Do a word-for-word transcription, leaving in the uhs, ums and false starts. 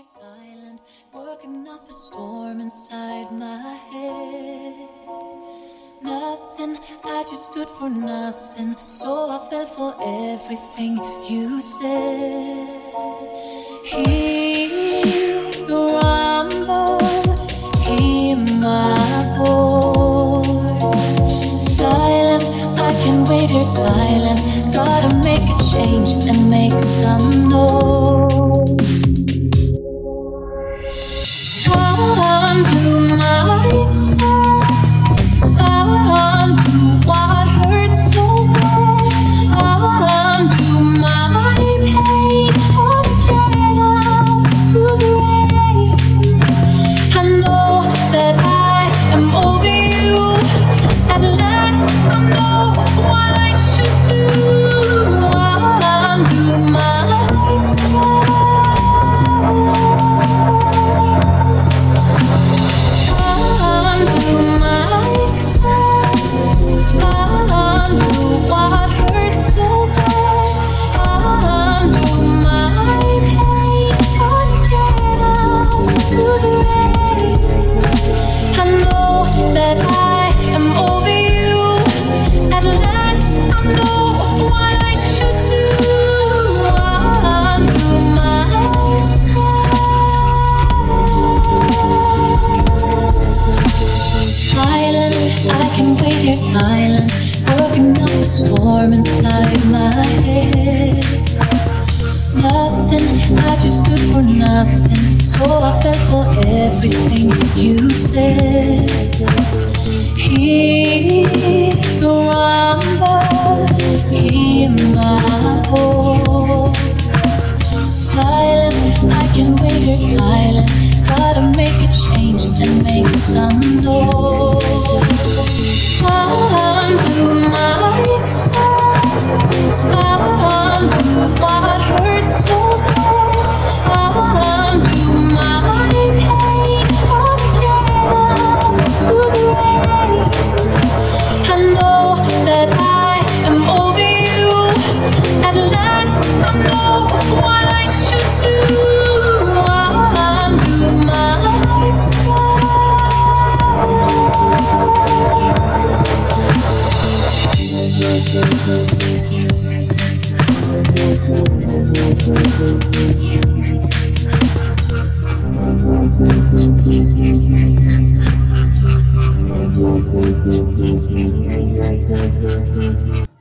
here silent, working up a storm inside my head. Nothing, I just stood for nothing, so I fell for everything you said. Hear the rumble, hear my voice. Silent, I can wait here silent. Gotta make a change and make some noise. Undo myself, undo what hurts so bad, undo my pain, oh get out through the rain. I know that I am over you. At last I know what I should do. Undo myself. Undo myself, undo what hurts so bad, undo my pain, oh get out through the rain. I know that I am over you. At last I know what I should do. Undo myself. Silent, I can wait here silent, working up a storm inside my head. Nothing, I just stood for nothing, so I fell for everything you said. Hear the rumble, hear my voice. Silent, I can wait here silent. Gotta make a change and make some noise.